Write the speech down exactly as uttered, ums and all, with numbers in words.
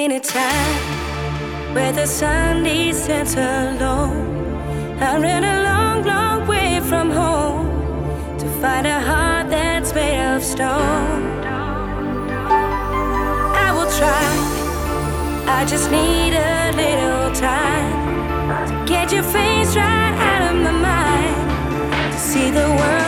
Anytime where the sun descends alone, I ran a long, long way from home to find a heart that's made of stone. I will try, I just need a little time to get your face right out of my mind, to see the world